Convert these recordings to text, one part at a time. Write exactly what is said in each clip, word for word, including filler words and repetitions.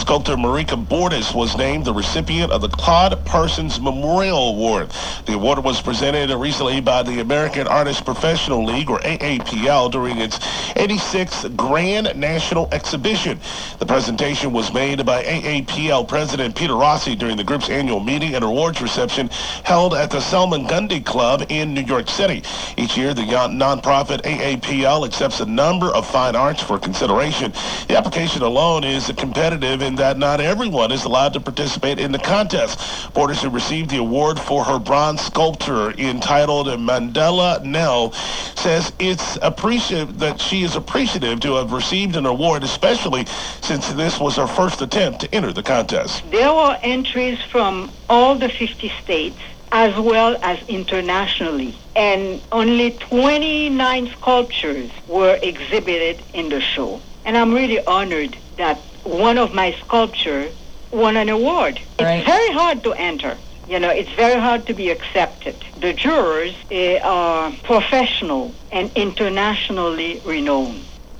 Sculptor Marika Bordas was named the recipient of the Claude Parsons Memorial Award. The award was presented recently by the American Artists Professional League, or A A P L, during its eighty-sixth Grand National Exhibition. The presentation was made by A A P L President Peter Rossi during the group's annual meeting and awards reception held at the Salman Gundy Club in New York City. Each year, the nonprofit A A P L accepts a number of fine arts for consideration. The application alone is competitive in that not everyone is allowed to participate in the contest. Bordas, who received the award for her bronze sculpture entitled Mandela Nell, says it's appreciative that she is appreciative to have received an award, especially since this was her first attempt to enter the contest. There were entries from all the fifty states as well as internationally, and only twenty-nine sculptures were exhibited in the show. And I'm really honored that one of my sculptures won an award. Right. It's very hard to enter. You know, it's very hard to be accepted. The jurors eh, are professional and internationally renowned.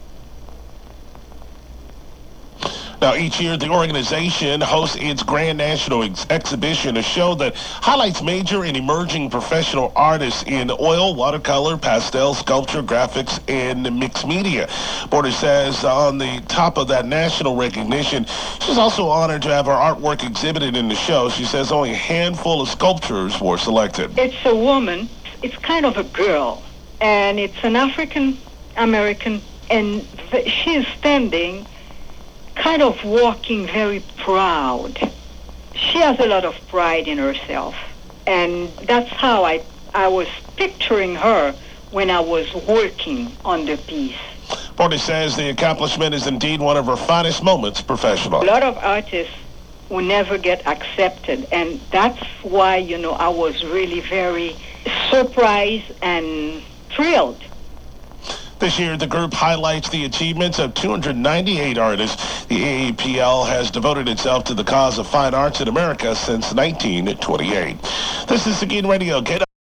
Now, each year, the organization hosts its Grand National ex- Exhibition, a show that highlights major and emerging professional artists in oil, watercolor, pastel, sculpture, graphics, and mixed media. Bordas says on the top of that national recognition, she's also honored to have her artwork exhibited in the show. She says only a handful of sculptures were selected. It's a woman. It's kind of a girl, and it's an African-American, and th- she is standing kind of walking very proud. She has a lot of pride in herself. And that's how I, I was picturing her when I was working on the piece. Bordas says the accomplishment is indeed one of her finest moments professionally. A lot of artists will never get accepted. And that's why, you know, I was really very surprised and thrilled. This year, the group highlights the achievements of two hundred ninety-eight artists. The A A P L has devoted itself to the cause of fine arts in America since nineteen twenty-eight. This is Seguin Radio. Get